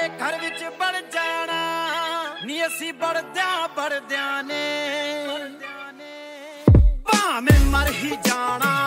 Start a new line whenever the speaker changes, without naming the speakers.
ਘਰ ਵਿੱਚ ਵੜ ਜਾਣਾ ਨੀ ਅਸੀਂ ਬੜਦਿਆਂ ਨੇ ਭਾਵੇਂ ਮਰ ਹੀ ਜਾਣਾ